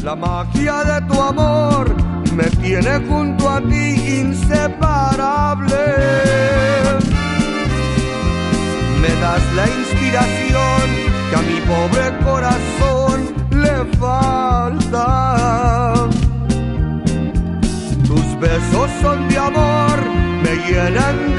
La magia de tu amor me tiene junto a ti inseparable. Me das la inspiración que a mi pobre corazón le falta. Tus besos son de amor, me llenan